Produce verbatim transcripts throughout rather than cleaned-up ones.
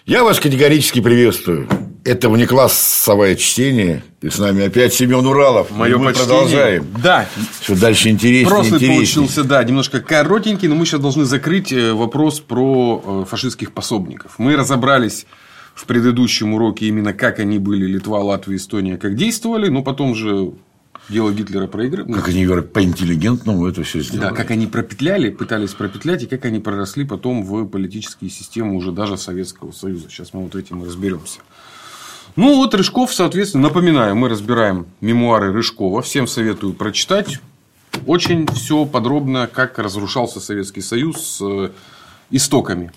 Я вас категорически приветствую. Это внеклассовое чтение. И с нами опять Семен Уралов. Мое мы почтение. Продолжаем. Да. Все дальше интереснее, Прошлый интереснее. получился, да, немножко коротенький, но мы сейчас должны закрыть вопрос про фашистских пособников. Мы разобрались в предыдущем уроке именно как они были, Литва, Латвия, Эстония, как действовали, но потом же дело Гитлера проиграли. Как они по-интеллигентному это все сделали. Да, как они пропетляли, пытались пропетлять, и как они проросли потом в политические системы уже даже Советского Союза. Сейчас мы вот этим и разберемся. Ну, вот Рыжков, соответственно, напоминаю, мы разбираем мемуары Рыжкова. Всем советую прочитать. Очень все подробно, как разрушался Советский Союз с истоками.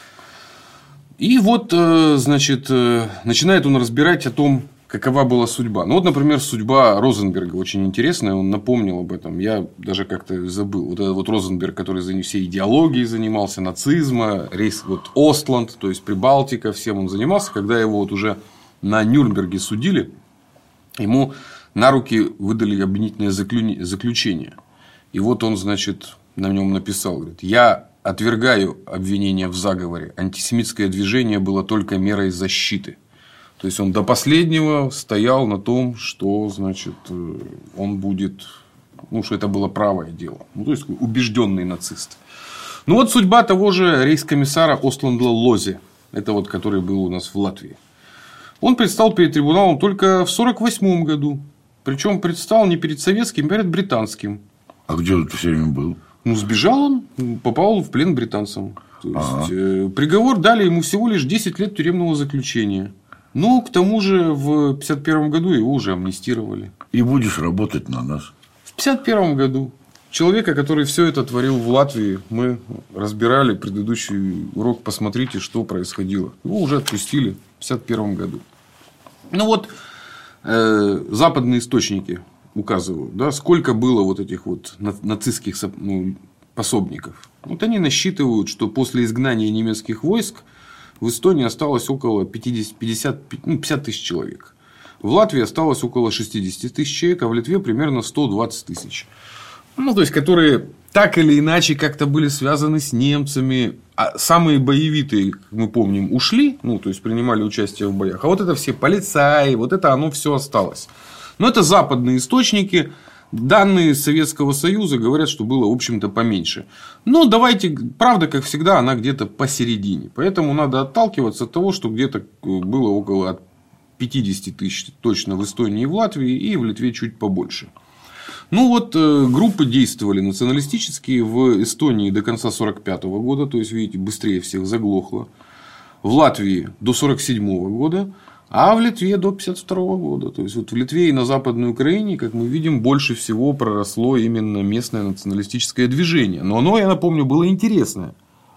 И вот, значит, начинает он разбирать о том, какова была судьба. Ну, вот, например, судьба Розенберга очень интересная. Он напомнил об этом. Я даже как-то забыл. Вот этот вот Розенберг, который за всей идеологией занимался, нацизма, рейс вот Остланд, то есть Прибалтика, всем он занимался. Когда его вот уже на Нюрнберге судили, ему на руки выдали обвинительное заключение. И вот он, значит, на нем написал, говорит: я отвергаю обвинения в заговоре. Антисемитское движение было только мерой защиты. То есть он до последнего стоял на том, что, значит, он будет, ну, что это было правое дело. Ну, то есть убежденный нацист. Ну, вот судьба того же рейхскомиссара Остланда Лозе, это вот который был у нас в Латвии. Он предстал перед трибуналом только в сорок восьмом году. Причем предстал не перед советским, а перед британским. А где он все время был? Ну, сбежал он, попал в плен британцам. То есть, ага. Приговор дали ему всего лишь десять лет тюремного заключения. Ну, к тому же, в пятьдесят первом году его уже амнистировали. И будешь работать на нас. В пятьдесят первом году. Человека, который все это творил в Латвии, мы разбирали предыдущий урок. Посмотрите, что происходило. Его уже отпустили в пятьдесят первом году. Ну, вот э, западные источники указывают, да, сколько было вот этих вот нацистских ну, пособников. Вот они насчитывают, что после изгнания немецких войск в Эстонии осталось около пятьдесят, пятьдесят, ну, пятьдесят тысяч человек. В Латвии осталось около шестьдесят тысяч человек, а в Литве примерно сто двадцать тысяч. Ну, то есть, которые так или иначе как-то были связаны с немцами. А самые боевитые, как мы помним, ушли, ну, то есть, принимали участие в боях. А вот это все полицаи, вот это оно все осталось. Но это западные источники. Данные Советского Союза говорят, что было, в общем-то, поменьше. Но давайте, правда, как всегда, она где-то посередине. Поэтому надо отталкиваться от того, что где-то было около пятьдесят тысяч точно в Эстонии и в Латвии, и в Литве чуть побольше. Ну, вот группы действовали националистические в Эстонии до конца сорок пятого года. То есть, видите, быстрее всех заглохло. В Латвии до сорок седьмого года. А в Литве до пятьдесят второго года. То есть, вот в Литве и на Западной Украине, как мы видим, больше всего проросло именно местное националистическое движение. Но оно, я напомню, было интересное.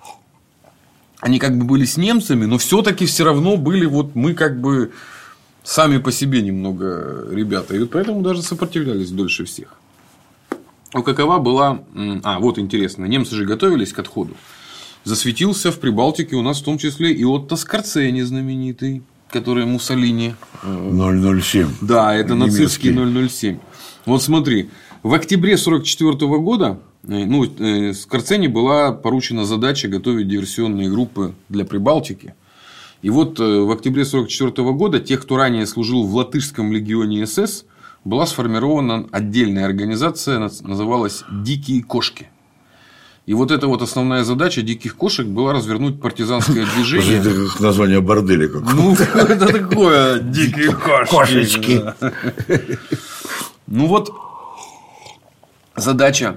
Они как бы были с немцами, но все-таки все равно были вот мы как бы сами по себе немного ребята. И вот поэтому даже сопротивлялись дольше всех. Ну, какова была... А, вот интересно. Немцы же готовились к отходу. Засветился в Прибалтике у нас в том числе и Отто Скорцени знаменитый, который Муссолини. ноль ноль семь. Да, это немецкий нацистский ноль ноль семь. Вот смотри. В октябре сорок четвёртого года ну, Скорцени была поручена задача готовить диверсионные группы для Прибалтики. И вот в октябре сорок четвёртого года тех, кто ранее служил в латышском легионе СС, была сформирована отдельная организация, называлась «Дикие кошки». И вот эта вот основная задача диких кошек была развернуть партизанское движение. Это как название борделя какое-то. Ну, это такое дикие кошки. Кошечки. Ну, вот задача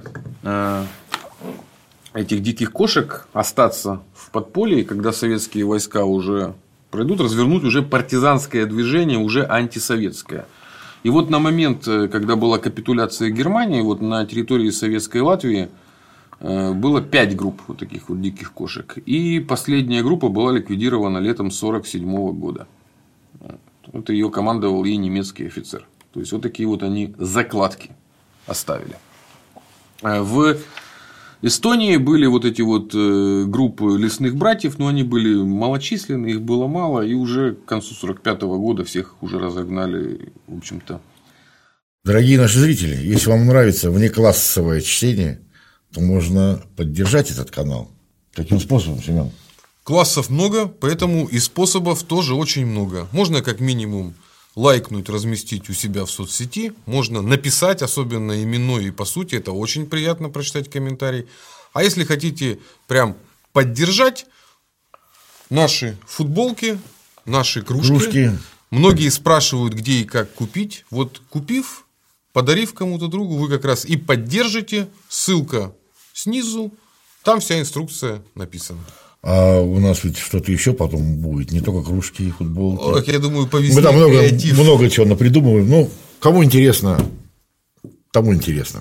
этих диких кошек остаться в подполье, когда советские войска уже пройдут, развернуть уже партизанское движение, уже антисоветское. И вот на момент, когда была капитуляция Германии, вот на территории Советской Латвии было пять групп вот таких вот диких кошек. И последняя группа была ликвидирована летом сорок седьмого года. Вот ее командовал и немецкий офицер. То есть, вот такие вот они закладки оставили. В Эстонии были вот эти вот группы лесных братьев, но они были малочисленные, их было мало, и уже к концу сорок пятого года всех уже разогнали, в общем-то. Дорогие наши зрители, если вам нравится внеклассовое чтение, то можно поддержать этот канал. Каким способом, Семен? классов много, поэтому и способов тоже очень много. Можно как минимум лайкнуть, разместить у себя в соцсети, можно написать, особенно именной, и по сути это очень приятно прочитать комментарий. А если хотите прям поддержать, наши футболки, наши кружки. Кружки. Многие спрашивают, где и как купить. Вот купив, подарив кому-то другу, вы как раз и поддержите. Ссылка снизу. Там вся инструкция написана. А у нас ведь что-то еще потом будет. Не только кружки и футболки. О, как я думаю, по весне Мы там много, креатив. много чего напридумываем. Ну, кому интересно, тому интересно.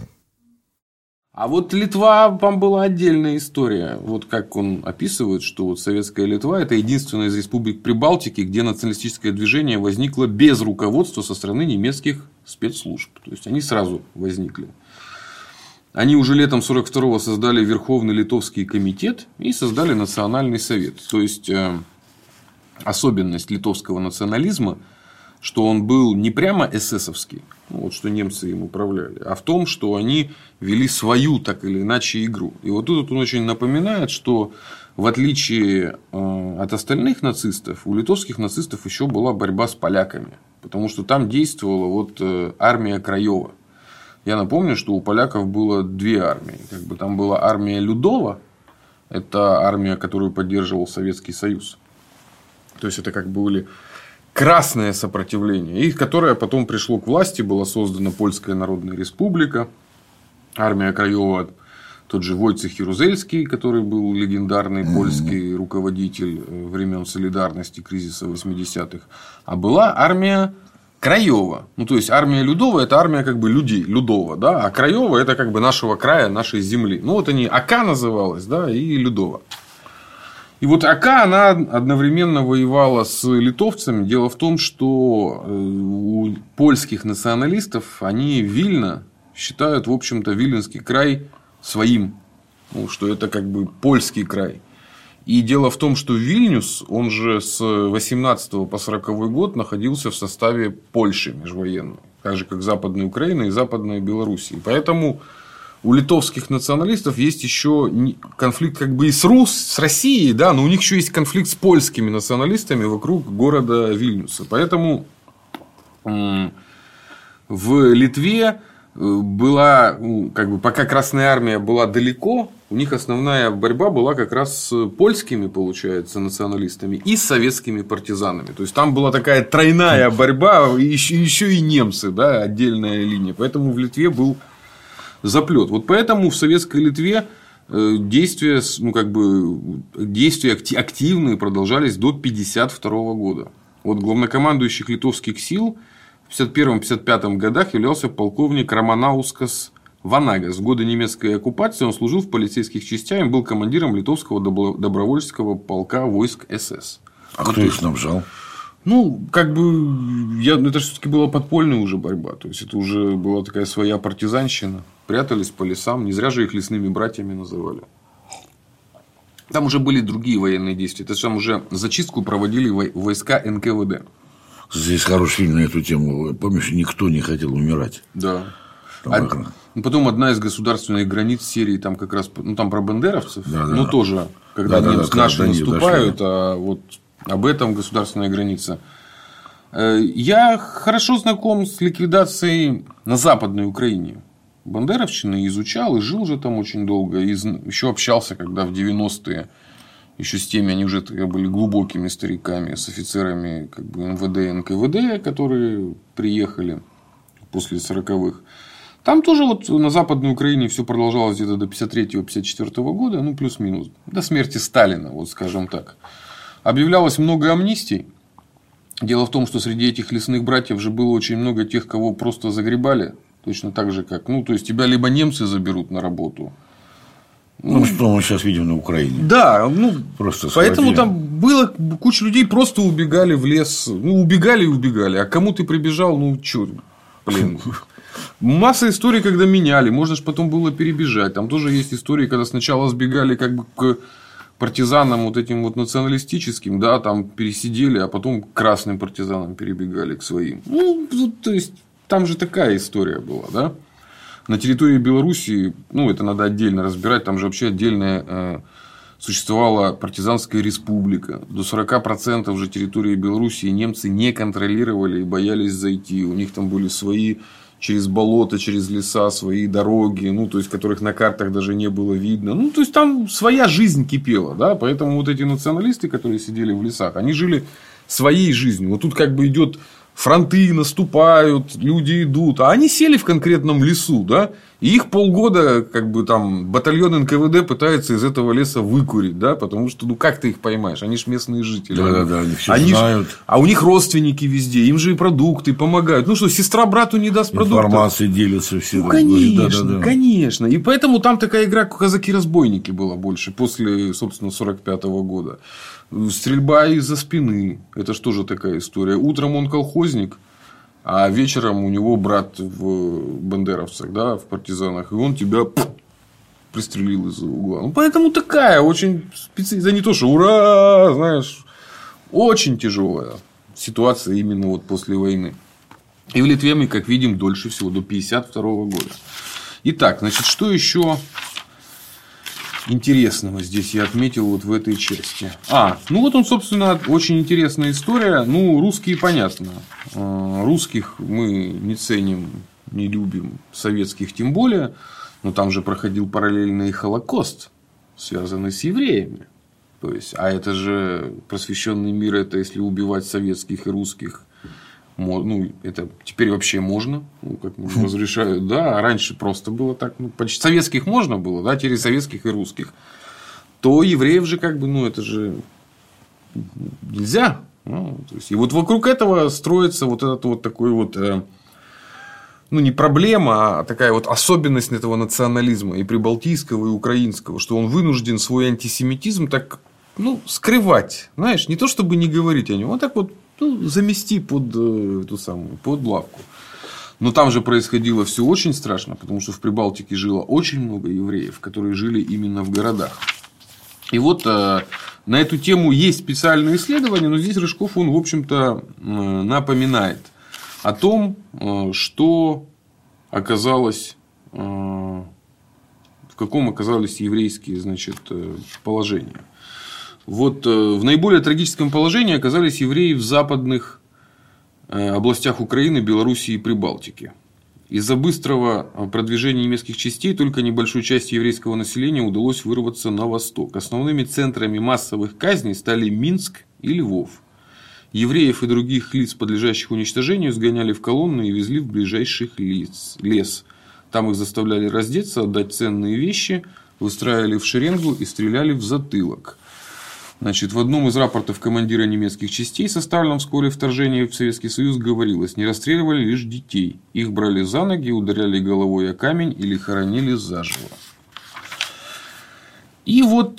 А вот Литва, там была отдельная история. Вот как он описывает, что вот советская Литва – это единственная из республик Прибалтики, где националистическое движение возникло без руководства со стороны немецких спецслужб. То есть, они сразу возникли. Они уже летом сорок второго создали Верховный Литовский комитет и создали Национальный совет. То есть, особенность литовского национализма, что он был не прямо эсэсовский, ну, вот что немцы им управляли, а в том, что они вели свою, так или иначе, игру. И вот тут он очень напоминает, что в отличие э, от остальных нацистов, у литовских нацистов еще была борьба с поляками. Потому что там действовала вот, э, армия Краева. Я напомню, что у поляков было две армии. Как бы там была армия Людова, это армия, которую поддерживал Советский Союз. То есть, это как бы были красное сопротивление, и которое потом пришло к власти, была создана Польская Народная Республика, армия Краева, тот же Войцех Ярузельский, который был легендарный польский руководитель времен солидарности, кризиса восьмидесятых, а была армия Краева. Ну, то есть, армия Людова – это армия как бы людей, Людова, да? А Краева – это как бы нашего края, нашей земли. Ну, вот они, АК называлась, да, и Людова. И вот АК, она одновременно воевала с литовцами. Дело в том, что у польских националистов они Вильно считают, в общем-то, Виленский край своим. Ну, что это как бы польский край. И дело в том, что Вильнюс, он же с восемнадцатого по сороковой год находился в составе Польши межвоенной. Так же, как Западная Украина и Западная Белоруссия. Поэтому у литовских националистов есть еще конфликт как бы и с, Рус, с Россией, да, но у них еще есть конфликт с польскими националистами вокруг города Вильнюса. Поэтому в Литве была, ну, как бы, пока Красная Армия была далеко, у них основная борьба была как раз с польскими, получается, националистами и с советскими партизанами. То есть, там была такая тройная борьба, еще, еще и немцы, да, отдельная линия. Поэтому в Литве был заплет. Вот поэтому в советской Литве действия, ну, как бы, действия активные продолжались до пятьдесят второго года. Вот главнокомандующих литовских сил в пятьдесят первом — пятьдесят пятом годах являлся полковник Романаускас Ванагас. В годы немецкой оккупации он служил в полицейских частях и был командиром литовского добровольческого полка войск СС. А вот кто их снабжал? Ну, как бы, я, это все-таки была подпольная уже борьба. То есть, это уже была такая своя партизанщина. Прятались по лесам. Не зря же их лесными братьями называли. Там уже были другие военные действия. Это там уже зачистку проводили войска эн ка вэ дэ. Здесь хороший фильм на эту тему. Помнишь, никто не хотел умирать. Да. Там А, это... потом одна из государственных границ серии, там как раз, ну, там про бандеровцев, да, да, ну, да. Тоже, когда да, немцы, да, наши наступают, дошли. А вот об этом государственная граница. Я хорошо знаком с ликвидацией на Западной Украине бандеровщины, изучал и жил же там очень долго, и еще общался, когда в девяностые еще с теми, они уже были глубокими стариками, с офицерами как бы эм вэ дэ и эн ка вэ дэ, которые приехали после сороковых. Там тоже вот на Западной Украине все продолжалось где-то до пятьдесят третьего — пятьдесят четвёртого года, ну, плюс-минус, до смерти Сталина, вот скажем так. Объявлялось много амнистий. Дело в том, что среди этих лесных братьев же было очень много тех, кого просто загребали. Точно так же, как, ну, то есть, тебя либо немцы заберут на работу. Ну, ну, что мы сейчас видим на Украине. Да, ну, просто поэтому там было куча людей, просто убегали в лес. Ну, убегали и убегали. А кому ты прибежал, ну, чё, блин. Масса историй, когда меняли. Можно же потом было перебежать. Там тоже есть истории, когда сначала сбегали как бы к партизанам вот этим вот националистическим, да, там пересидели, а потом к красным партизанам перебегали к своим. Ну, то есть, там же такая история была, да. На территории Белоруссии, ну, это надо отдельно разбирать, там же вообще отдельная э, существовала партизанская республика. До сорока процентов же территории Белоруссии немцы не контролировали и боялись зайти. У них там были свои через болото, через леса, свои дороги, ну, то есть, которых на картах даже не было видно. Ну, то есть, там своя жизнь кипела, да, поэтому вот эти националисты, которые сидели в лесах, они жили своей жизнью. Вот тут как бы идет фронты, наступают, люди идут, а они сели в конкретном лесу, да, и их полгода, как бы там, батальон эн ка вэ дэ пытается из этого леса выкурить, да, потому что, ну, как ты их поймаешь, они же местные жители. Да, да, да, они все они знают. Ж... А у них родственники везде, им же и продукты помогают. Ну что, сестра брату не даст продуктов. Информацией делятся все. Ну, конечно, да, да, да. конечно. И поэтому там такая игра казаки-разбойники была больше, после, собственно, сорок пятого года. Стрельба из-за спины. Это же тоже такая история. Утром он колхозник, а вечером у него брат в бандеровцах, да, в партизанах, и он тебя пристрелил из-за угла. Ну, поэтому такая очень специфическая, не то, что ура, знаешь, очень тяжелая ситуация именно вот после войны. И в Литве мы, как видим, дольше всего, до пятьдесят второго года. Итак, значит, что еще интересного здесь я отметил вот в этой части? А, ну вот он, собственно, очень интересная история. Ну, русские, понятно. Русских мы не ценим, не любим, советских тем более. Но там же проходил параллельный Холокост, связанный с евреями. То есть, а это же просвещенный мир, это если убивать советских и русских. Ну, это теперь вообще можно, ну, как разрешают, да, а раньше просто было так, ну, почти советских можно было, да, теперь советских и русских, то евреев же как бы, ну, это же нельзя, ну, то есть, и вот вокруг этого строится вот этот вот такой вот, э, ну, не проблема, а такая вот особенность этого национализма и прибалтийского, и украинского, что он вынужден свой антисемитизм так, ну, скрывать, знаешь, не то чтобы не говорить о нем, а так вот, ну, замести под эту самую, под лавку. Но там же происходило все очень страшно, потому что в Прибалтике жило очень много евреев, которые жили именно в городах. И вот на эту тему есть специальные исследования, но здесь Рыжков, он, в общем-то, напоминает о том, что оказалось, в каком оказались еврейские, значит, положения. Вот в наиболее трагическом положении оказались евреи в западных областях Украины, Белоруссии и Прибалтики. Из-за быстрого продвижения немецких частей только небольшой части еврейского населения удалось вырваться на восток. Основными центрами массовых казней стали Минск и Львов. Евреев и других лиц, подлежащих уничтожению, сгоняли в колонны и везли в ближайший лес. Там их заставляли раздеться, отдать ценные вещи, выстраивали в шеренгу и стреляли в затылок. Значит, в одном из рапортов командира немецких частей, составленном вскоре вторжения в Советский Союз, говорилось: не расстреливали лишь детей. Их брали за ноги, ударяли головой о камень или хоронили заживо. И вот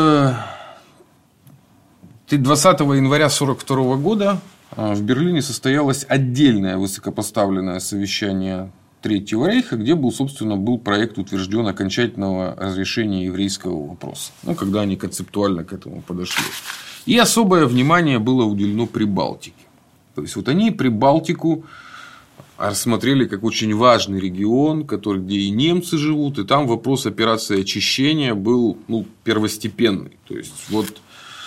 двадцатого января сорок второго года в Берлине состоялось отдельное высокопоставленное совещание Третьего рейха, где был, собственно, был проект утвержден окончательного разрешения еврейского вопроса. Ну, когда они концептуально к этому подошли. И особое внимание было уделено Прибалтике. То есть, вот они Прибалтику рассмотрели как очень важный регион, который, где и немцы живут, и там вопрос операции очищения был, ну, первостепенный. То есть, вот.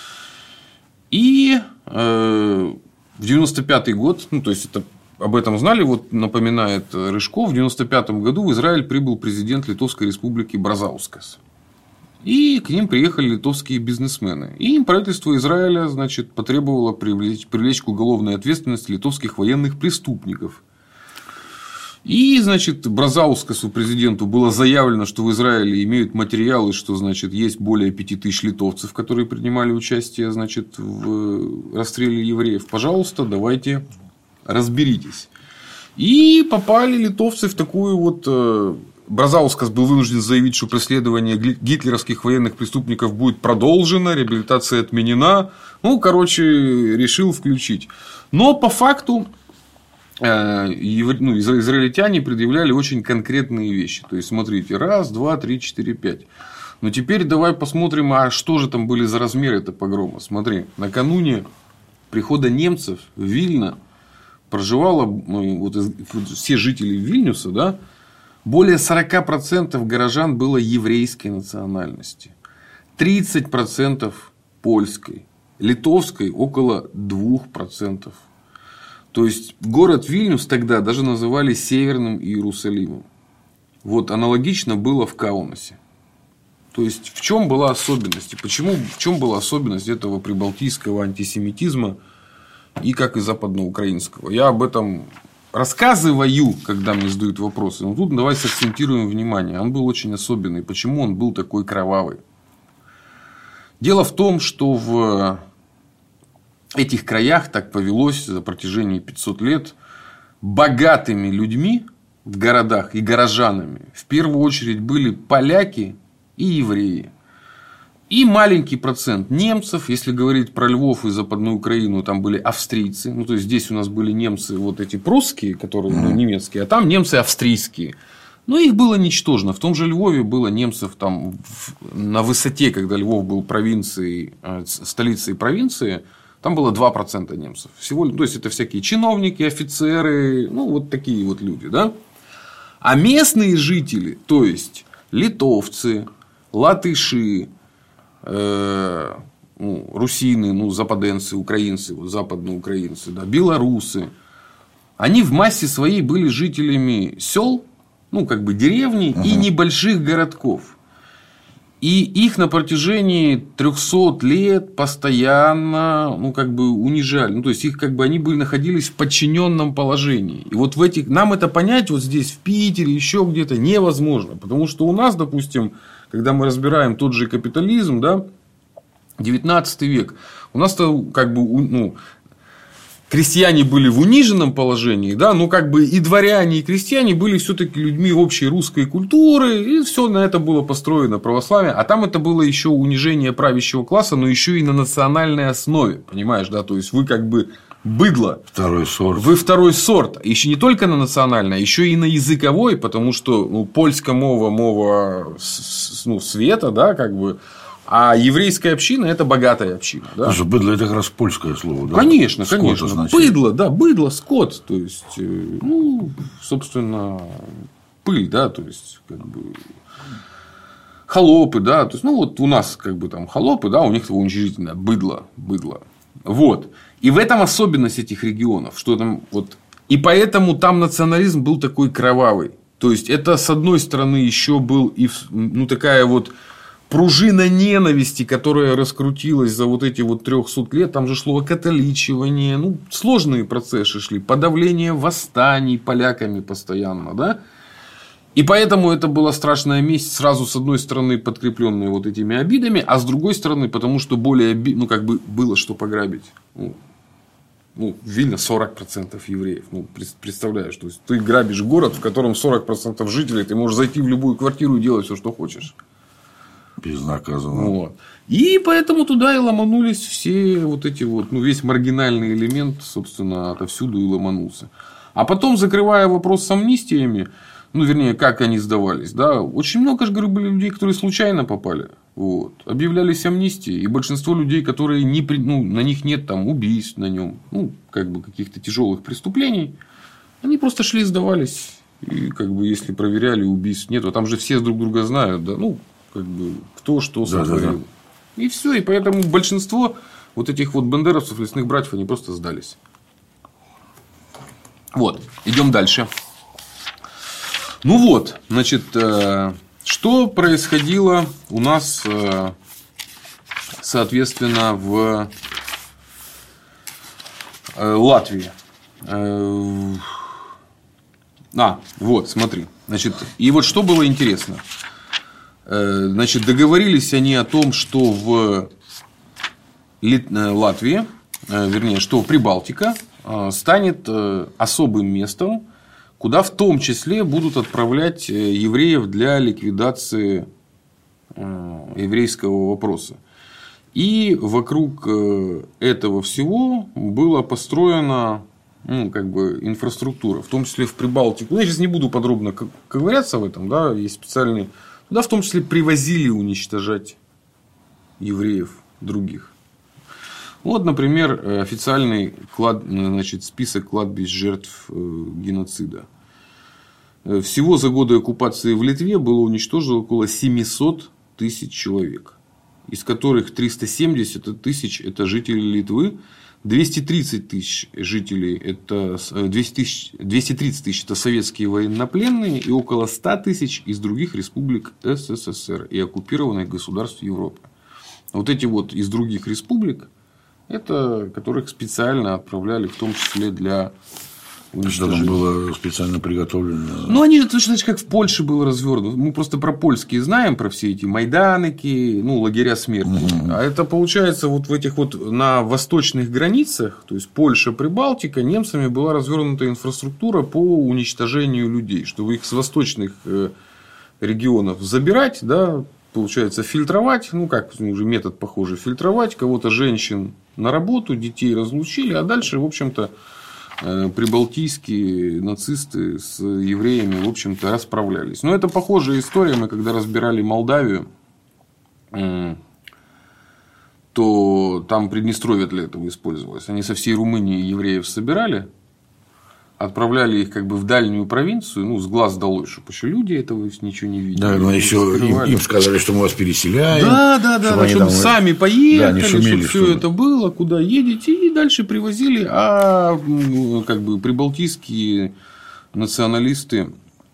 И э, в девяносто пятый год, ну, то есть, это об этом знали, вот напоминает Рыжков, в девяносто пятом году в Израиль прибыл президент Литовской республики Бразаускас. И к ним приехали литовские бизнесмены. И им правительство Израиля, значит, потребовало привлечь, привлечь к уголовной ответственности литовских военных преступников. И, значит, Бразаускасу, президенту, было заявлено, что в Израиле имеют материалы, что, значит, есть более пяти тысяч литовцев, которые принимали участие, значит, в расстреле евреев. Пожалуйста, давайте разберитесь. И попали литовцы в такую вот... Бразаускас был вынужден заявить, что преследование гитлеровских военных преступников будет продолжено, реабилитация отменена. Ну, короче, решил включить. Но по факту ну, израильтяне предъявляли очень конкретные вещи. То есть, смотрите, раз, два, три, четыре, пять. Но теперь давай посмотрим, а что же там были за размеры этого погрома. Смотри, накануне прихода немцев в Вильно проживало, ну, вот, все жители Вильнюса, да, более сорок процентов горожан было еврейской национальности. тридцать процентов польской, литовской около двух процентов. То есть город Вильнюс тогда даже называли Северным Иерусалимом. Вот аналогично было в Каунасе. То есть в чем была особенность? И почему, в чем была особенность этого прибалтийского антисемитизма и как и западноукраинского? Я об этом рассказываю, когда мне задают вопросы. Но тут давайте сакцентируем внимание. Он был очень особенный. Почему он был такой кровавый? Дело в том, что в этих краях так повелось за протяжении пятисот лет богатыми людьми в городах и горожанами в первую очередь были поляки и евреи. И маленький процент немцев, если говорить про Львов и Западную Украину, там были австрийцы. Ну, то есть, здесь у нас были немцы вот эти прусские, которые ну, немецкие, а там немцы австрийские. Но их было ничтожно. В том же Львове было немцев там на высоте, когда Львов был провинцией, столицей провинции, там было два процента немцев. Всего, то есть, это всякие чиновники, офицеры, ну, вот такие вот люди. Да? А местные жители, то есть, литовцы, латыши, э, ну, русины, ну, западенцы, украинцы, вот, западноукраинцы, да, белорусы, они в массе своей были жителями сел, ну, как бы деревни uh-huh. и небольших городков. И их на протяжении трехсот лет постоянно, ну, как бы унижали. Ну, то есть, их как бы они были, находились в подчиненном положении. И вот в этих нам это понять вот здесь, в Питере, еще где-то невозможно. Потому что у нас, допустим, когда мы разбираем тот же капитализм, да, девятнадцатый век, у нас-то как бы ну, крестьяне были в униженном положении, да, но как бы и дворяне, и крестьяне были все-таки людьми общей русской культуры, и все на это было построено православие, а там это было еще унижение правящего класса, но еще и на национальной основе, понимаешь, да, то есть вы как бы быдло. Второй сорт. Вы второй сорт. Еще не только на национальной, а еще и на языковой, потому что ну, польская мова, мова ну, света, да, как бы. А еврейская община – это богатая община. Да? Слушай, быдло – это как раз польское слово. Да? Конечно, скот, конечно. значит. Быдло, да, быдло, скот. То есть, ну, собственно, пыль, да, то есть, как бы, холопы, да. То есть, ну, вот у нас, как бы, там, холопы, да, у них уничижительное быдло, быдло. Вот. И в этом особенность этих регионов. Что там, вот, и поэтому там национализм был такой кровавый. То есть, это, с одной стороны, еще был и, ну, такая вот пружина ненависти, которая раскрутилась за вот эти вот трехсот лет, там же шло окатоличивание, ну, сложные процессы шли, подавление восстаний поляками постоянно, да. И поэтому это была страшная месть, сразу с одной стороны подкрепленная вот этими обидами, а с другой стороны, потому что более, ну, как бы было что пограбить. Ну, ну в Вильно сорок процентов евреев. Ну, представляешь, то есть ты грабишь город, в котором сорок процентов жителей, ты можешь зайти в любую квартиру и делать все, что хочешь. Безнаказанно. Вот. И поэтому туда и ломанулись все вот эти вот, ну, весь маргинальный элемент, собственно, отовсюду и ломанулся. А потом, закрывая вопрос с амнистиями, ну, вернее, как они сдавались, да, очень много, же, говорю, были людей, которые случайно попали. Вот. Объявлялись амнистии. И большинство людей, которые не, ну, на них нет там убийств на нем, ну, как бы каких-то тяжелых преступлений, они просто шли и сдавались. И как бы если проверяли, убийств нет, а там же все друг друга знают, да, ну, как бы кто что сотворил. Да, да, да. И все. И поэтому большинство вот этих вот бандеровцев, лесных братьев, они просто сдались. Вот. Идем дальше. Ну вот, значит, что происходило у нас, соответственно, в Латвии. А, вот, смотри. Значит, и вот что было интересно. Значит, договорились они о том, что в Латвии, вернее, что Прибалтика станет особым местом, куда в том числе будут отправлять евреев для ликвидации еврейского вопроса. И вокруг этого всего была построена, ну, как бы, инфраструктура, в том числе в Прибалтику. Я сейчас не буду подробно ковыряться в этом, да, есть специальные. Туда в том числе привозили уничтожать евреев других. Вот, например, официальный клад... значит, список кладбищ жертв геноцида. Всего за годы оккупации в Литве было уничтожено около семьсот тысяч человек. из которых триста семьдесят тысяч – это жители Литвы, двести тридцать тысяч жителей – это двести тридцать тысяч – это советские военнопленные, и около ста тысяч из других республик СССР и оккупированных государств Европы. Вот эти вот из других республик, это которых специально отправляли, в том числе для уничтожения. Что там было специально приготовлено? Ну, они же точно так же, как в Польше было развернуто. Мы просто про польские знаем, про все эти майданики, ну, лагеря смерти. Угу. А это получается вот в этих вот на восточных границах, то есть Польша, Прибалтика, немцами была развернута инфраструктура по уничтожению людей, чтобы их с восточных регионов забирать, да, получается, фильтровать, ну, как уже метод похожий, фильтровать кого-то, женщин на работу, детей разлучили, а дальше, в общем-то, прибалтийские нацисты с евреями, в общем-то, расправлялись. Но это похожая история. Мы когда разбирали Молдавию, то там Приднестровье для этого использовалось. Они со всей Румынии евреев собирали, отправляли их как бы в дальнюю провинцию, ну, с глаз долой, чтобы еще люди этого ничего не видели. Да, но еще им, им сказали, что мы вас переселяем. Да, да, да, чтобы, чтобы там... сами поехали, да, шумели, чтобы все чтобы... это было, куда едете, и дальше привозили, а как бы прибалтийские националисты,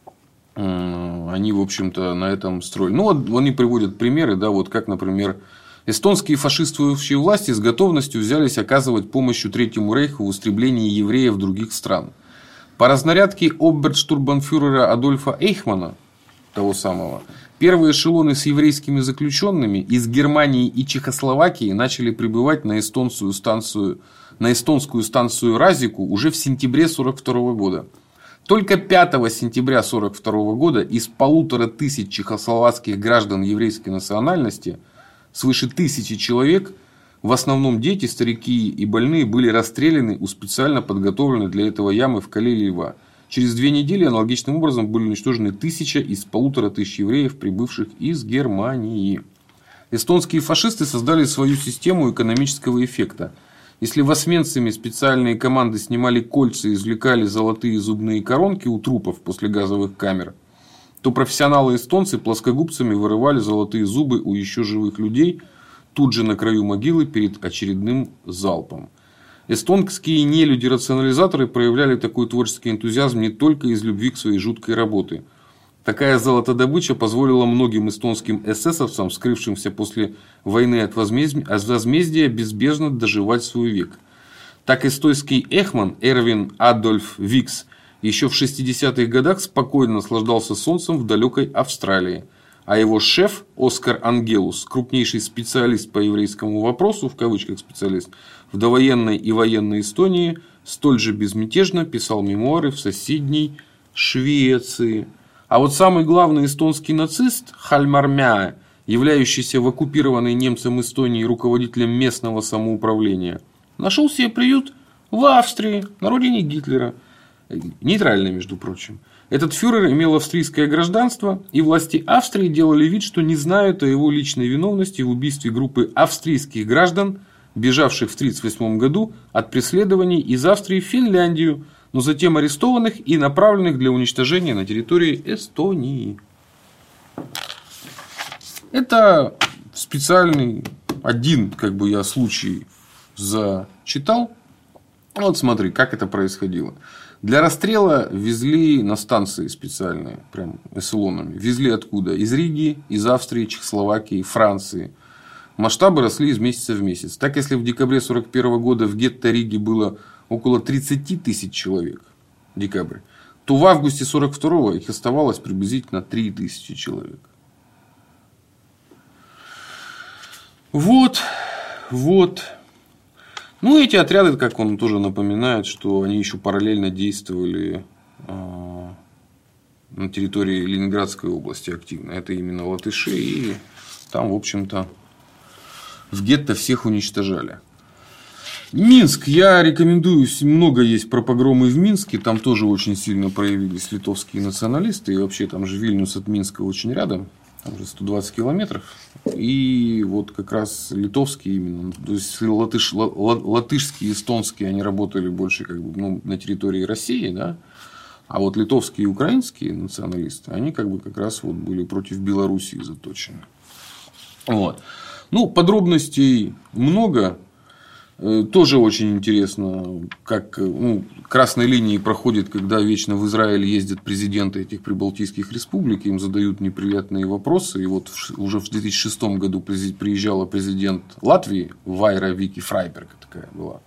они, в общем-то, на этом строили. Ну, вот они приводят примеры, да, вот как, например, эстонские фашистующие власти с готовностью взялись оказывать помощь Третьему рейху в истреблении евреев других стран. По разнарядке оберштурмбанфюрера Адольфа Эйхмана, того самого, первые эшелоны с еврейскими заключенными из Германии и Чехословакии начали прибывать на эстонскую станцию, на эстонскую станцию Разику уже в сентябре сорок второго года. Только пятого сентября сорок второго года из полутора тысяч чехословацких граждан еврейской национальности свыше тысячи человек, в основном дети, старики и больные, были расстреляны у специально подготовленной для этого ямы в Кале Льва. Через две недели аналогичным образом были уничтожены тысяча из полутора тысяч евреев, прибывших из Германии. Эстонские фашисты создали свою систему экономического эффекта. Если в Освенциме специальные команды снимали кольца и извлекали золотые зубные коронки у трупов после газовых камер, то профессионалы-эстонцы плоскогубцами вырывали золотые зубы у еще живых людей тут же на краю могилы перед очередным залпом. Эстонские нелюди-рационализаторы проявляли такой творческий энтузиазм не только из любви к своей жуткой работе. Такая золотодобыча позволила многим эстонским эсэсовцам, скрывшимся после войны от возмездия, безбежно доживать свой век. Так эстонский эхман Эрвин Адольф Викс еще в шестидесятых годах спокойно наслаждался солнцем в далекой Австралии. А его шеф Оскар Ангелус, крупнейший специалист по еврейскому вопросу, в кавычках специалист, в довоенной и военной Эстонии, столь же безмятежно писал мемуары в соседней Швеции. А вот самый главный эстонский нацист Хальмар Мяе, являющийся в оккупированной немцем Эстонии руководителем местного самоуправления, нашел себе приют в Австрии, на родине Гитлера. Нейтрально, между прочим. Этот фюрер имел австрийское гражданство, и власти Австрии делали вид, что не знают о его личной виновности в убийстве группы австрийских граждан, бежавших в тысяча девятьсот тридцать восьмом году от преследований из Австрии в Финляндию, но затем арестованных и направленных для уничтожения на территории Эстонии. Это специальный один, как бы я случай зачитал. Вот смотри, как это происходило. Для расстрела везли на станции специальные, прям эшелонами. Везли откуда? Из Риги, из Австрии, Чехословакии, Франции. Масштабы росли из месяца в месяц. Так, если в декабре сорок первого года в гетто Риги было около тридцать тысяч человек, декабрь, то в августе сорок второго их оставалось приблизительно три тысячи человек. Вот, вот. Ну, эти отряды, как он тоже напоминает, что они еще параллельно действовали э, на территории Ленинградской области активно. Это именно латыши. И там, в общем-то, в гетто всех уничтожали. Минск. Я рекомендую. Много есть про погромы в Минске. Там тоже очень сильно проявились литовские националисты. И вообще там же Вильнюс от Минска очень рядом. Там же сто двадцать километров. И вот как раз литовские именно, то есть латыш, латышские, эстонские, они работали больше как бы, ну, на территории России, да? А вот литовские и украинские националисты, они как бы как раз вот были против Белоруссии заточены. Вот. Ну, подробностей много. Тоже очень интересно, как ну, красной линией проходит, когда вечно в Израиль ездят президенты этих прибалтийских республик, им задают неприятные вопросы. И вот уже в две тысячи шестом году приезжала президент Латвии, Вайра Вики Фрайберг такая была.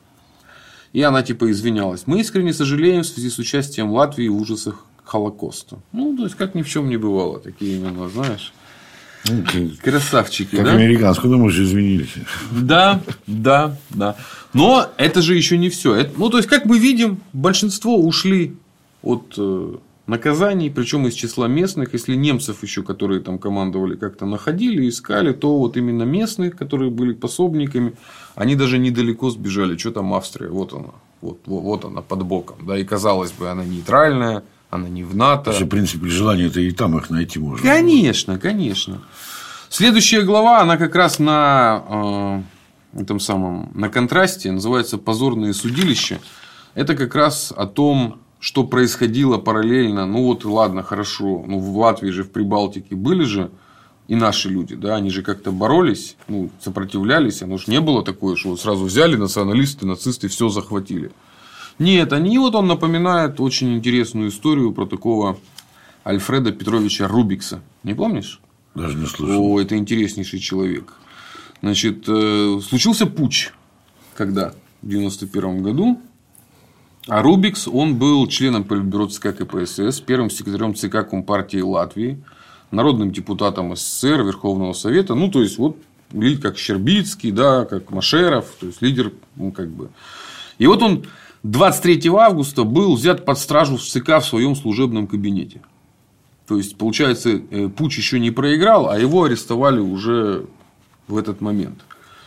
И она типа извинялась. Мы искренне сожалеем в связи с участием Латвии в ужасах Холокоста. Ну, то есть, как ни в чем не бывало. Такие именно, знаешь. Ну, красавчики, как да? американскую, мы же извинились. Да, да, да. Но это же еще не все. Это, ну, то есть, как мы видим, большинство ушли от э, наказаний, причем из числа местных. Если немцев еще, которые там командовали, как-то находили, искали, то вот именно местных, которые были пособниками, они даже недалеко сбежали. Что там Австрия? Вот она. Вот, вот, вот она под боком. Да, и казалось бы, она нейтральная. Она не в НАТО. Вообще, в принципе, желание-то и там их найти можно. Конечно, конечно. Следующая глава, она как раз на э, этом самом, на контрасте, называется «Позорные судилища». Это как раз о том, что происходило параллельно. Ну, вот, ладно, хорошо. Ну, в Латвии же, в Прибалтике были же и наши люди, да, они же как-то боролись, ну, сопротивлялись. Оно же не было такое, что вот сразу взяли националисты, нацисты, все захватили. Нет, они, вот он напоминает очень интересную историю про такого Альфреда Петровича Рубикса. Не помнишь? Даже не слышал. О, это интереснейший человек. Значит, случился путч, когда? В девяносто первом году. А Рубикс, он был членом Политбюро ЦК КПСС, первым секретарем ЦК Компартии Латвии, народным депутатом СССР, Верховного Совета. Ну, то есть, вот, как Щербицкий, да, как Машеров, то есть, лидер, ну, как бы. И вот он двадцать третьего августа был взят под стражу в ЦК в своем служебном кабинете. То есть, получается, путч еще не проиграл, а его арестовали уже в этот момент.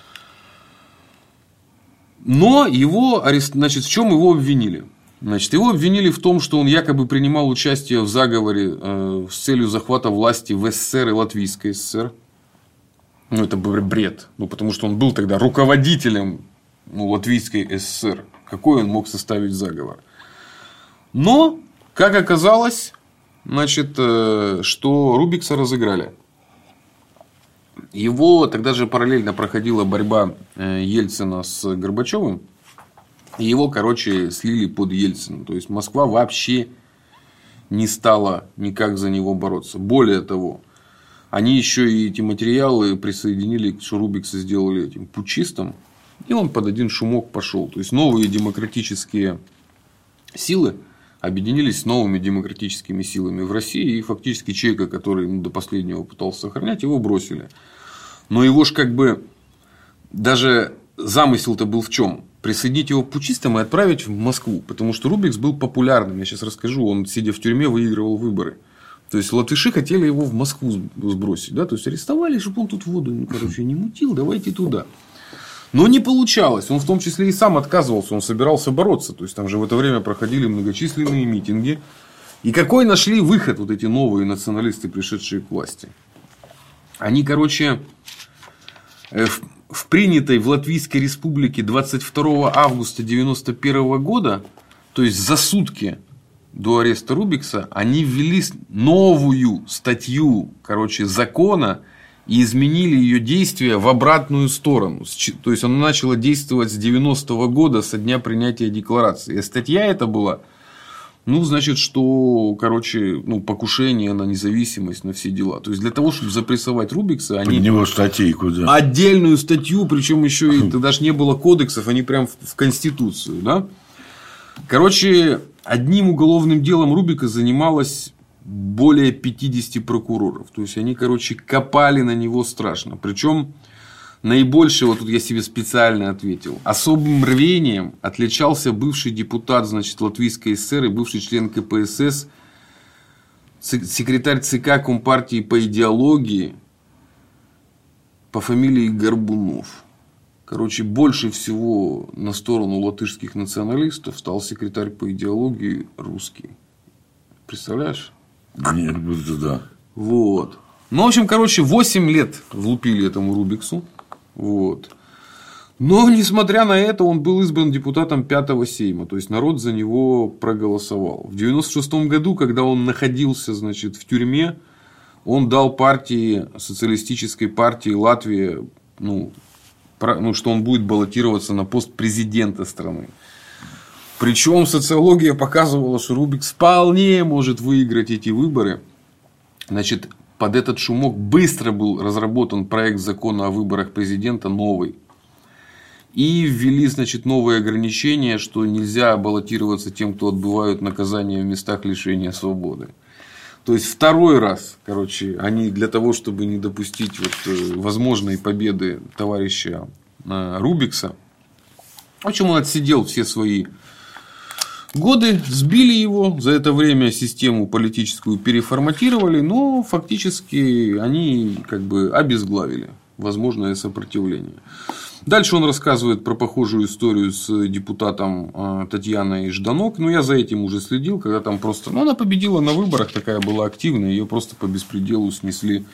Но его арест... Значит, в чем его обвинили? Значит, его обвинили в том, что он якобы принимал участие в заговоре э, с целью захвата власти в СССР и Латвийской ССР. Ну, это бред. Ну, потому что он был тогда руководителем ну, Латвийской ССР. Какой он мог составить заговор? Но, как оказалось, значит, что Рубикса разыграли. Его тогда же параллельно проходила борьба Ельцина с Горбачевым. И его, короче, слили под Ельцина. То есть, Москва вообще не стала никак за него бороться. Более того, они еще и эти материалы присоединили, что Рубикса сделали этим путчистом. И он под один шумок пошел. То есть, новые демократические силы объединились с новыми демократическими силами в России. И фактически человека, который ну, до последнего пытался сохранять, его бросили. Но его ж как бы даже замысел-то был в чем? Присоединить его к путчистам и отправить в Москву. Потому что Рубикс был популярным. Я сейчас расскажу. Он, сидя в тюрьме, выигрывал выборы. То есть, латыши хотели его в Москву сбросить. Да? То есть, арестовали, чтобы он тут воду ну, короче, не мутил. Давайте туда. Но не получалось. Он в том числе и сам отказывался. Он собирался бороться. То есть, там же в это время проходили многочисленные митинги. И какой нашли выход вот эти новые националисты, пришедшие к власти? Они, короче, в, в принятой в Латвийской Республике двадцать второго августа девяносто первого года, то есть, за сутки до ареста Рубикса, они ввели новую статью, короче, закона, и изменили ее действия в обратную сторону. То есть, она начала действовать с девяностого года, со дня принятия декларации. И статья эта была, ну, значит, что, короче, ну, покушение на независимость, на все дела. То есть, для того, чтобы запрессовать Рубикса, они... Под него статейку, да. Отдельную статью, причем еще и тогда же не было кодексов, они прям в Конституцию, да. Короче, одним уголовным делом Рубика занималось более пятидесяти прокуроров. То есть, они, короче, копали на него страшно. Причем, наибольшее, вот тут я себе специально ответил, особым рвением отличался бывший депутат, значит, Латвийской ССР и бывший член КПСС, секретарь ЦК Компартии по идеологии по фамилии Горбунов. Короче, больше всего на сторону латышских националистов стал секретарь по идеологии русский. Представляешь? Нет, будет да. Вот. Ну, в общем, короче, восемь лет влупили этому Рубиксу. Вот. Но, несмотря на это, он был избран депутатом пятого сейма. То есть, народ за него проголосовал. В девяносто шестом году, когда он находился, значит, в тюрьме, он дал партии, социалистической партии Латвии, ну, про, ну, что он будет баллотироваться на пост президента страны. Причем социология показывала, что Рубикс вполне может выиграть эти выборы. Значит, под этот шумок быстро был разработан проект закона о выборах президента новый. И ввели, значит, новые ограничения, что нельзя баллотироваться тем, кто отбывают наказание в местах лишения свободы. То есть второй раз, короче, они для того, чтобы не допустить вот возможной победы товарища Рубикса, в общем, он отсидел все свои годы, сбили его, за это время систему политическую переформатировали, но фактически они как бы обезглавили возможное сопротивление. Дальше он рассказывает про похожую историю с депутатом Татьяной Жданок. Но я за этим уже следил, когда там просто... Ну, она победила на выборах, такая была активная. Ее просто по беспределу снесли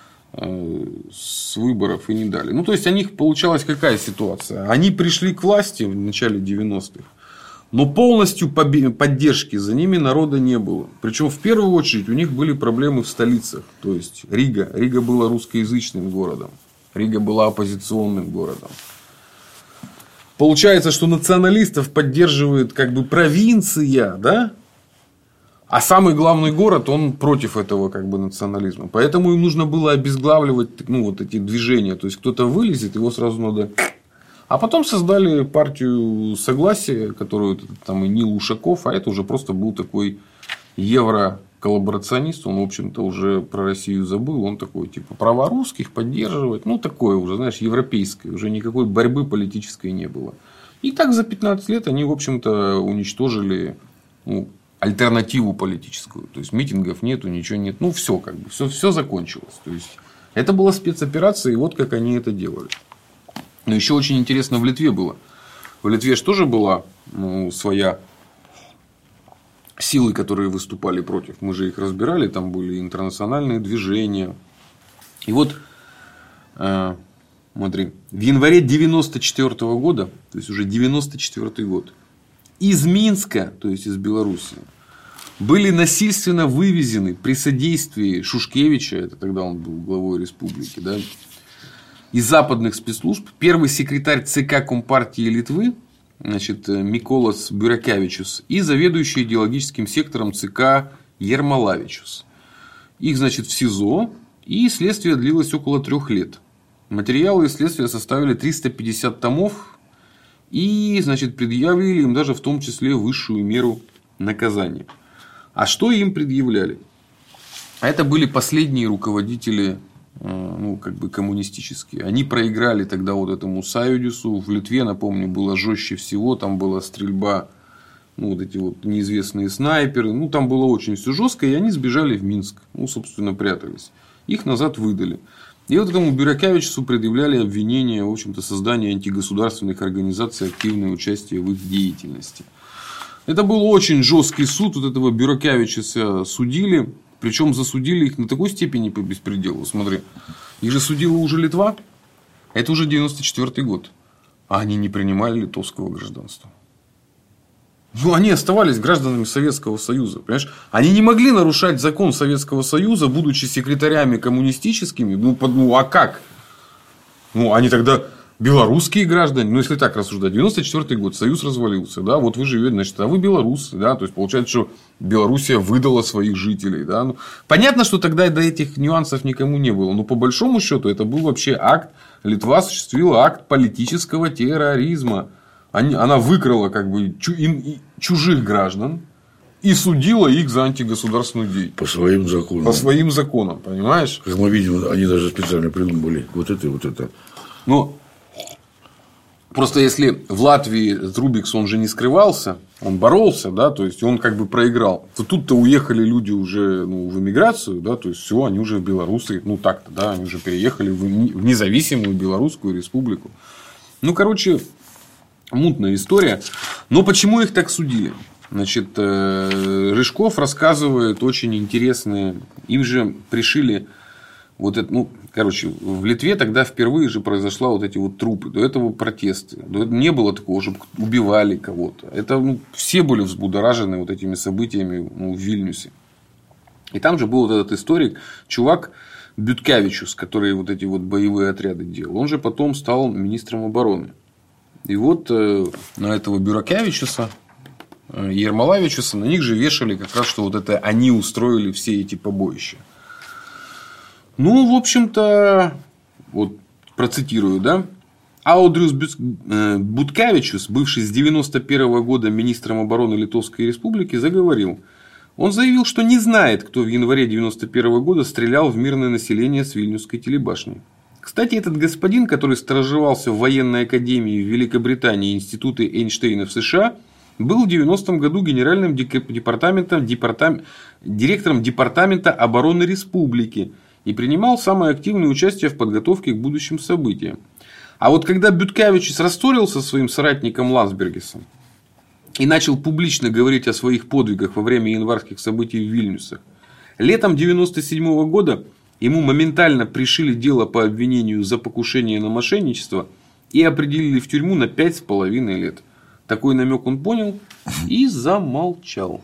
с выборов и не дали. Ну, то есть, у них получалась какая ситуация? Они пришли к власти в начале девяностых. Но полностью поддержки за ними народа не было. Причем, в первую очередь, у них были проблемы в столицах. То есть, Рига. Рига была русскоязычным городом. Рига была оппозиционным городом. Получается, что националистов поддерживает как бы провинция, да? А самый главный город, он против этого как бы национализма. Поэтому им нужно было обезглавливать, ну, вот эти движения. То есть, кто-то вылезет, его сразу надо... А потом создали партию Согласия, которую там и Нил Ушаков, а это уже просто был такой евро-коллаборационист. Он, в общем-то, уже про Россию забыл. Он такой, типа, права русских поддерживать. Ну, такое уже, знаешь, европейское. Уже никакой борьбы политической не было. И так за пятнадцать лет они, в общем-то, уничтожили, ну, альтернативу политическую. То есть, митингов нету, ничего нет. Ну, все как бы, все, все закончилось. То есть, это была спецоперация, и вот как они это делали. Но еще очень интересно в Литве было. В Литве же тоже была, ну, своя силы, которые выступали против. Мы же их разбирали, там были интернациональные движения. И вот, э, смотри, в январе девяносто четвёртого года, то есть уже девяносто четвёртый год, из Минска, то есть из Белоруссии, были насильственно вывезены при содействии Шушкевича, это тогда он был главой республики, да, из западных спецслужб, первый секретарь ЦК Компартии Литвы, значит, Миколас Бюракевичус, и заведующий идеологическим сектором ЦК Ермолавичус. Их, значит, в СИЗО, и следствие длилось около трех лет. Материалы следствия составили триста пятьдесят томов, и, значит, предъявили им даже в том числе высшую меру наказания. А что им предъявляли? А это были последние руководители, ну, как бы коммунистические. Они проиграли тогда вот этому Союзу. В Литве, напомню, было жестче всего. Там была стрельба, ну, вот эти вот неизвестные снайперы. Ну, там было очень все жестко. И они сбежали в Минск. Ну, собственно, прятались. Их назад выдали. И вот этому Бюракевичусу предъявляли обвинения, в общем-то, создания антигосударственных организаций, активное участие в их деятельности. Это был очень жесткий суд. Вот этого Бюракевичуса судили. Причем засудили их на такой степени по беспределу. Смотри, их же судила уже Литва. Это уже девяносто четвёртый год. А они не принимали литовского гражданства. Ну, они оставались гражданами Советского Союза. Понимаешь? Они не могли нарушать закон Советского Союза, будучи секретарями коммунистическими. Ну, ну а как? Ну, они тогда белорусские граждане. Ну, если так рассуждать. девяносто четвёртый год. Союз развалился. Да? Вот вы живете, значит, а вы белорусы. Да? То есть, получается, что Белоруссия выдала своих жителей. Да? Ну, понятно, что тогда до этих нюансов никому не было. Но по большому счету это был вообще акт. Литва осуществила акт политического терроризма. Она выкрала как бы чужих граждан и судила их за антигосударственную деятельность. По своим законам. По своим законам, понимаешь? Как мы видим, они даже специально придумали вот это и вот это. Ну, просто если в Латвии Рубикс, он же не скрывался, он боролся, да, то есть он как бы проиграл, то тут-то уехали люди уже, ну, в эмиграцию, да, то есть все, они уже белорусы, ну так-то, да, они уже переехали в независимую Белорусскую республику. Ну, короче, мутная история. Но почему их так судили? Значит, Рыжков рассказывает очень интересные. Им же пришили вот это, ну, короче, в Литве тогда впервые же произошла вот эти вот трупы. До этого протесты. До этого не было такого, чтобы убивали кого-то. Это, ну, все были взбудоражены вот этими событиями, ну, в Вильнюсе. И там же был вот этот историк, чувак, Бюткевичус, который вот эти вот боевые отряды делал, он же потом стал министром обороны. И вот на этого Бюракевичуса, Ермолавичуса, на них же вешали как раз, что вот это они устроили все эти побоища. Ну, в общем-то, вот процитирую, да. Аудрюс Буткевичус, бывший с девяносто первого года министром обороны Литовской Республики, заговорил. Он заявил, что не знает, кто в январе девяносто первого года стрелял в мирное население с Вильнюсской телебашни. Кстати, этот господин, который стажировался в военной академии в Великобритании и институте Эйнштейна в США, был в девяностом году генеральным департаментом, департам... директором Департамента обороны Республики и принимал самое активное участие в подготовке к будущим событиям. А вот когда Бюткевичус рассорился со своим соратником Ландсбергисом и начал публично говорить о своих подвигах во время январских событий в Вильнюсе, летом девяносто седьмого года ему моментально пришили дело по обвинению за покушение на мошенничество и определили в тюрьму на пять с половиной лет. Такой намек он понял и замолчал.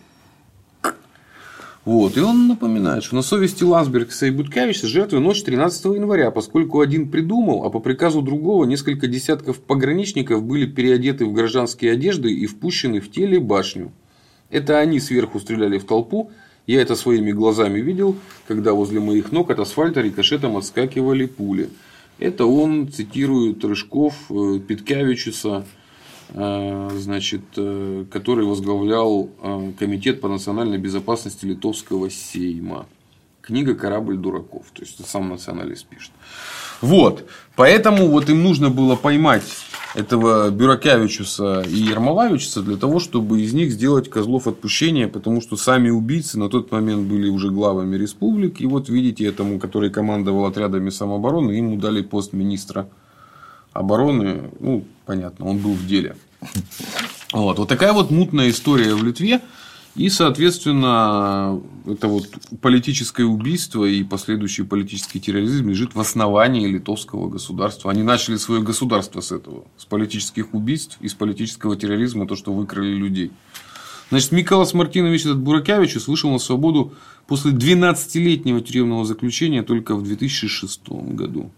Вот. И он напоминает, что на совести Ландсбергиса и Буткевичуса жертвы ночь тринадцатого января, поскольку один придумал, а по приказу другого несколько десятков пограничников были переодеты в гражданские одежды и впущены в телебашню. Это они сверху стреляли в толпу. Я это своими глазами видел, когда возле моих ног от асфальта рикошетом отскакивали пули. Это он цитирует Рыжков, Питкевичуса, значит, который возглавлял Комитет по национальной безопасности Литовского Сейма. Книга «Корабль дураков». То есть, сам националист пишет. Вот. Поэтому вот им нужно было поймать этого Бюракевичуса и Ермолавичуса для того, чтобы из них сделать козлов отпущения, потому что сами убийцы на тот момент были уже главами республик. И вот видите, этому, который командовал отрядами самообороны, ему дали пост министра обороны. Ну, понятно, он был в деле. Вот, вот такая вот мутная история в Литве. И, соответственно, это вот политическое убийство и последующий политический терроризм лежит в основании литовского государства. Они начали свое государство с этого. С политических убийств и с политического терроризма, то, что выкрали людей. Значит, Миколас Мартинович, этот Буракевичус, вышел на свободу после двенадцатилетнего тюремного заключения только в две тысячи шестом году.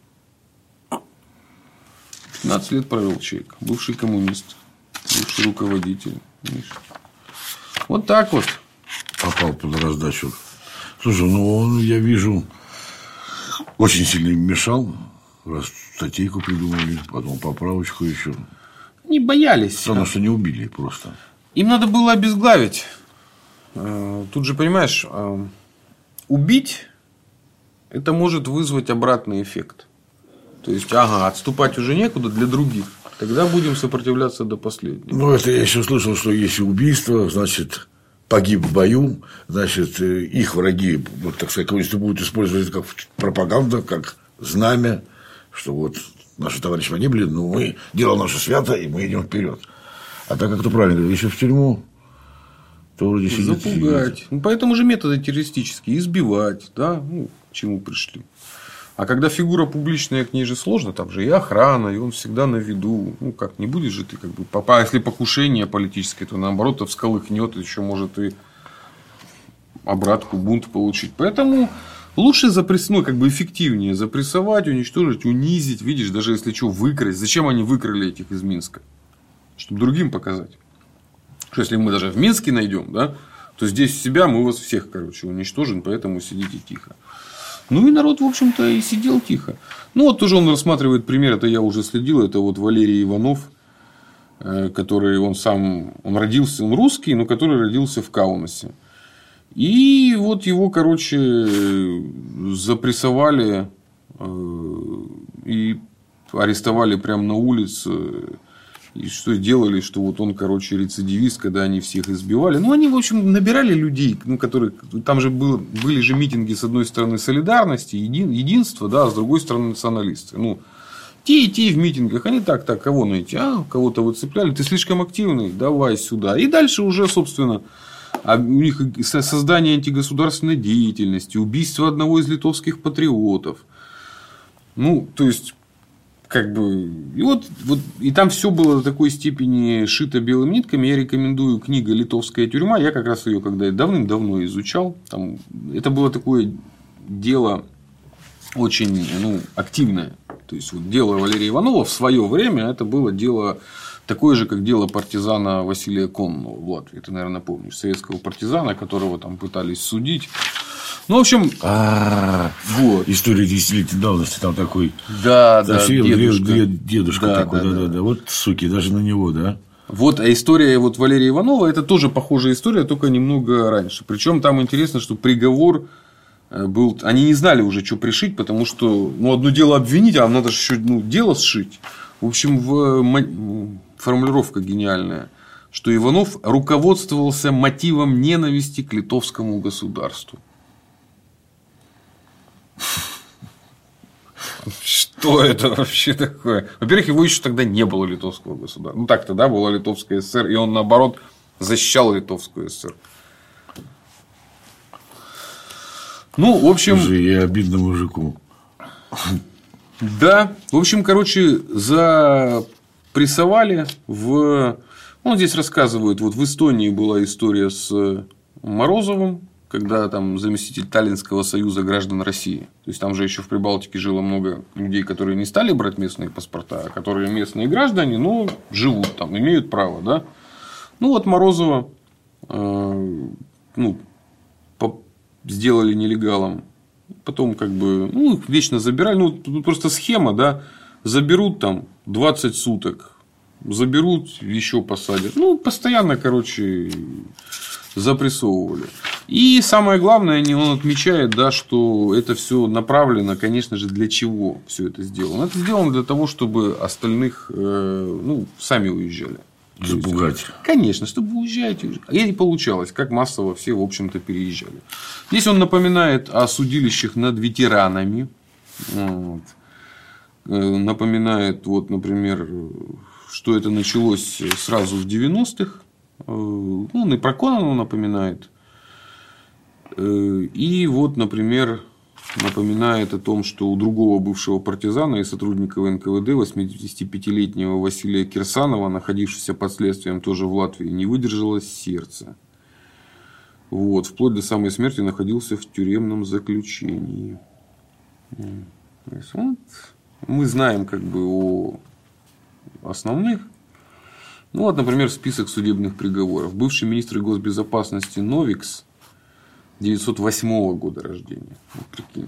пятнадцать лет провел человек. Бывший коммунист. Бывший руководитель. Видишь? Вот так вот. Попал под раздачу. Слушай, ну он, я вижу, очень сильно им мешал. Раз статейку придумали, потом поправочку еще. Не боялись. Странно, что не убили просто. Им надо было обезглавить. Тут же, понимаешь, убить это может вызвать обратный эффект. То есть, ага, отступать уже некуда для других. Тогда будем сопротивляться до последнего. Ну, это я еще слышал, что если убийство, значит, погиб в бою, значит, их враги, вот, так сказать, коммунисты будут использовать это как пропаганда, как знамя, что вот наши товарищи погибли, но мы, дело наше свято, и мы идем вперед. А так, как ты правильно говоришь, если в тюрьму, то вроде сидит. Запугать. Ну, поэтому же методы террористические. Избивать, да, ну, к чему пришли. А когда фигура публичная, к ней же сложно, там же и охрана, и он всегда на виду. Ну, как, не будешь же ты, как бы, а если покушение политическое, то наоборот, то всколыхнет, еще может и обратку, бунт получить. Поэтому лучше запрессовать, ну, как бы эффективнее запрессовать, уничтожить, унизить. Видишь, даже если что, выкрасть. Зачем они выкрали этих из Минска? Чтобы другим показать. Что если мы даже в Минске найдем, да, то здесь себя мы вас всех, короче, уничтожим, поэтому сидите тихо. Ну, и народ, в общем-то, и сидел тихо. Ну, вот тоже он рассматривает пример, это я уже следил, это вот Валерий Иванов, который он сам, он родился, он русский, но который родился в Каунасе. И вот его, короче, запрессовали и арестовали прямо на улице. И что делали, что вот он, короче, рецидивист, когда они всех избивали. Ну, они, в общем, набирали людей, ну, которые... Там же было, были же митинги, с одной стороны, солидарности, един, единства, да, а с другой стороны, националисты. Ну, те и те в митингах, они так, так, кого найти? А, кого-то выцепляли, ты слишком активный, давай сюда. И дальше уже, собственно, у них создание антигосударственной деятельности, убийство одного из литовских патриотов. Ну, то есть... Как бы, и, вот, вот, и там все было до такой степени шито белыми нитками. Я рекомендую книгу «Литовская тюрьма». Я как раз ее когда давным-давно изучал. Там, это было такое дело очень ну, активное. То есть, вот дело Валерия Иванова в свое время это было дело такое же, как дело партизана Василия Конного в Латвии. Ты, наверное, помнишь, советского партизана, которого там пытались судить. Ну, в общем, вот. История десятилетней давности, там такой да, да, дедушка, дедушка да, такой, да, да, да, да, да, вот суки, даже на него, да. Вот, а история вот Валерия Иванова это тоже похожая история, только немного раньше. Причем там интересно, что приговор был, они не знали уже, что пришить, потому что ну, одно дело обвинить, а надо же еще ну, дело сшить. В общем, в... формулировка гениальная, что Иванов руководствовался мотивом ненависти к литовскому государству. Что это вообще такое? Во-первых, его еще тогда не было литовского государства. Ну так тогда была Литовская ССР, и он наоборот защищал Литовскую ССР. Ну, в общем... Уже и обидно мужику. Да. В общем, короче, запрессовали в... Ну, здесь рассказывают, вот в Эстонии была история с Морозовым, когда там заместитель Таллинского союза граждан России. То есть, там же еще в Прибалтике жило много людей, которые не стали брать местные паспорта, а которые местные граждане, но живут там, имеют право, да. Ну, вот Морозова э, ну, сделали нелегалом. Потом, как бы, ну, их вечно забирали. Ну, тут просто схема, да. Заберут там двадцать суток. Заберут, еще посадят. Ну, постоянно, короче, запрессовывали. И самое главное, он отмечает, да, что это все направлено, конечно же, для чего все это сделано. Это сделано для того, чтобы остальных э, ну, сами уезжали. Запугать. Есть, конечно, чтобы уезжать. И не получалось, как массово все, в общем-то, переезжали. Здесь он напоминает о судилищах над ветеранами. Вот. Напоминает, вот, например, что это началось сразу в девяностых. Ну, он и про Кононова напоминает. И вот, например, напоминает о том, что у другого бывшего партизана и сотрудника эн ка вэ дэ, восьмидесятипятилетнего Василия Кирсанова, находившегося под следствием тоже в Латвии, не выдержало сердце. Вот, вплоть до самой смерти находился в тюремном заключении. То есть, вот, мы знаем как бы о основных. Ну, вот, например, список судебных приговоров. Бывший министр госбезопасности Новикс, девятьсот восьмого года рождения, вот, прикинь,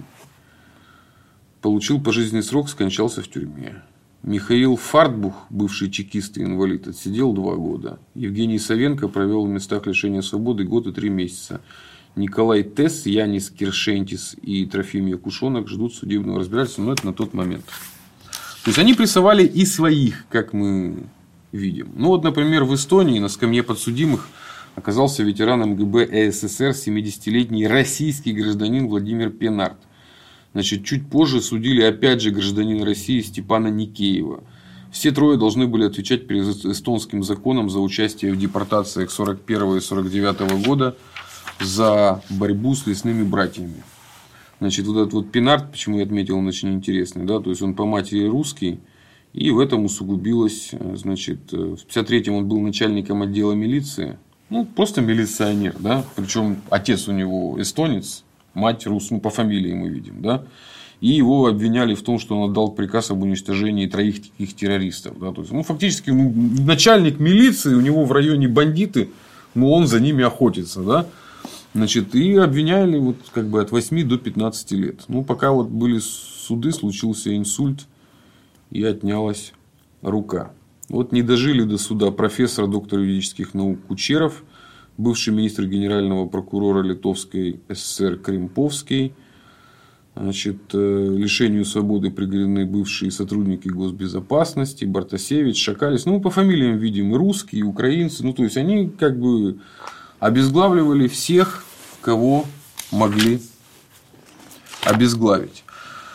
получил пожизненный срок, скончался в тюрьме. Михаил Фартбух, бывший чекист и инвалид, отсидел два года. Евгений Савенко провел в местах лишения свободы год и три месяца. Николай Тесс, Янис Киршентис и Трофим Кушонок ждут судебного разбирательства, но это на тот момент. То есть, они прессовали и своих, как мы видим. Ну, вот, например, в Эстонии на скамье подсудимых оказался ветеран эм гэ бэ э эс эс эр, семидесятилетний российский гражданин Владимир Пенарт. Значит, чуть позже судили опять же гражданина России Степана Никеева. Все трое должны были отвечать перед эстонским законом за участие в депортациях сорок первого и сорок девятого года за борьбу с лесными братьями. Значит, вот этот вот Пенарт, почему я отметил, он очень интересный, да, то есть он по матери русский, и в этом усугубилось, значит, в пятьдесят третьем он был начальником отдела милиции, ну, просто милиционер, да, причем отец у него эстонец, мать рус, ну, по фамилии мы видим, да, и его обвиняли в том, что он отдал приказ об уничтожении троих таких террористов, да, то есть, ну, фактически, ну, начальник милиции, у него в районе бандиты, но он за ними охотится, да. Значит, и обвиняли вот, как бы, от восьми до пятнадцати лет. Ну, пока вот были суды, случился инсульт и отнялась рука. Вот не дожили до суда профессор, доктор юридических наук Кучеров, бывший министр генерального прокурора Литовской эс эс эр Кримповский. Значит, лишению свободы приговорены бывшие сотрудники госбезопасности, Бартасевич, Шакалис. Ну, по фамилиям видим и русские, и украинцы. Ну, то есть, они как бы обезглавливали всех, кого могли обезглавить.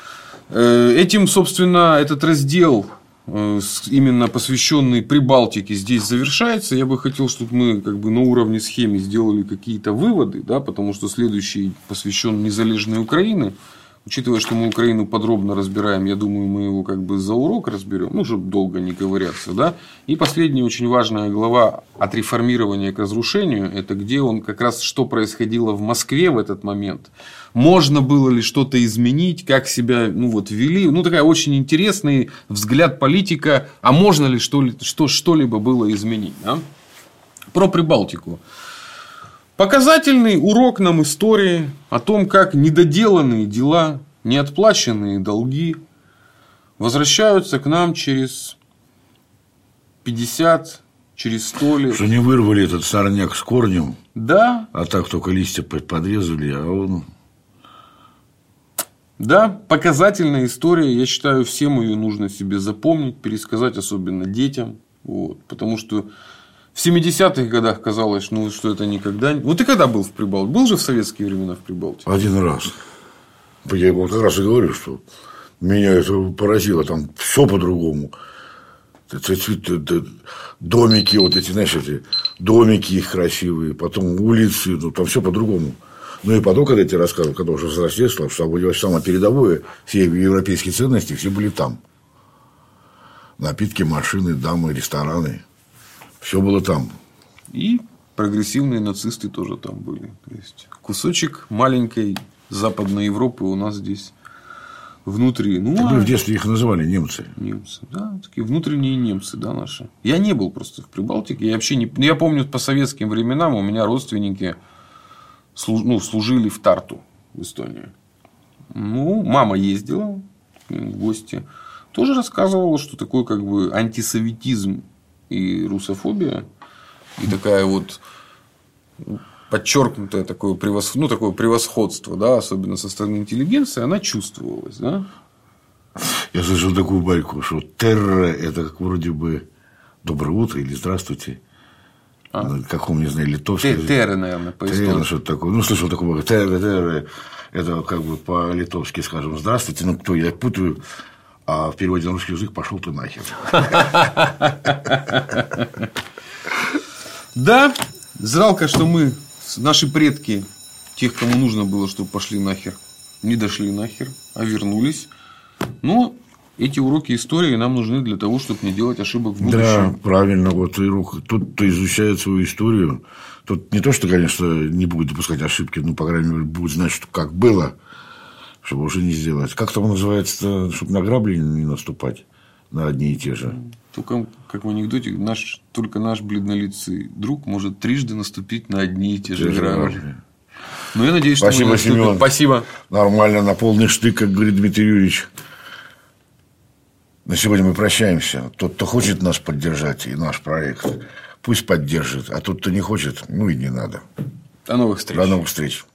Этим, собственно, этот раздел, именно посвященный Прибалтике, здесь завершается. Я бы хотел, чтобы мы как бы на уровне схемы сделали какие-то выводы, да, потому что следующий посвящен незалежной Украине. Учитывая, что мы Украину подробно разбираем, я думаю, мы его как бы за урок разберем, ну, чтобы долго не ковыряться, да. И последняя очень важная глава от реформирования к разрушению, это где он как раз что происходило в Москве в этот момент. Можно было ли что-то изменить, как себя, ну, вот, вели. Ну, такая очень интересный взгляд политика, а можно ли что, что, что-либо было изменить, да? Про Прибалтику. Показательный урок нам истории о том, как недоделанные дела, неотплаченные долги возвращаются к нам через пятьдесят, через сто лет. Что не вырвали этот сорняк с корнем. Да. А так только листья подрезали, а он... Да, показательная история. Я считаю, всем ее нужно себе запомнить, пересказать, особенно детям. Вот, потому что в семидесятых годах казалось, ну, что это никогда... Вот ты когда был в Прибалтике? Был же в советские времена в Прибалтике? Один раз. Я вот как раз и говорю, что меня это поразило. Там все по-другому. Домики, вот эти, знаешь, эти домики их красивые, потом улицы, ну, там все по-другому. Ну и потом, когда я тебе рассказывал, когда уже взрослел, что самое передовое, все европейские ценности, все были там. Напитки, машины, дамы, рестораны. Все было там. И прогрессивные нацисты тоже там были. То есть кусочек маленькой Западной Европы у нас здесь внутри. Ну, а... Мы в детстве их называли немцы. Немцы, да, такие внутренние немцы, да, наши. Я не был просто в Прибалтике. Я вообще не. Я помню, по советским временам у меня родственники служ... ну, служили в Тарту, в Эстонии. Ну, мама ездила в гости. Тоже рассказывала, что такое как бы антисоветизм и русофобия, и такая вот подчеркнутое такое, превос... ну, такое превосходство, да, особенно со стороны интеллигенции, она чувствовалась, да? Я слышал такую байку, что терра – это как вроде бы доброе утро или здравствуйте. А? На каком, не знаю, литовском. Терра, наверное, по-эстонски. Что-то такое. Ну, слышал такую терра, терра – это как бы по-литовски, скажем, здравствуйте. Ну, кто я путаю. А в переводе на русский язык пошел ты нахер. Да, жалко, что мы, наши предки, тех, кому нужно было, чтобы пошли нахер, не дошли нахер, а вернулись. Но эти уроки истории нам нужны для того, чтобы не делать ошибок в будущем. Да, правильно. Вот тот, кто изучает свою историю, тот не то, что, конечно, не будет допускать ошибки, но, по крайней мере, будет знать, что как было. Чтобы уже не сделать. Как там называется, чтобы на грабли не наступать на одни и те же. Только, как в анекдоте, наш, только наш бледнолицый друг может трижды наступить на одни и те же грабли. Но я надеюсь, что Спасибо, Семен. Спасибо. Нормально, на полный штык, как говорит Дмитрий Юрьевич. На сегодня мы прощаемся. Тот, кто хочет нас поддержать и наш проект, пусть поддержит. А тот, кто не хочет, ну и не надо. До новых встреч. До новых встреч.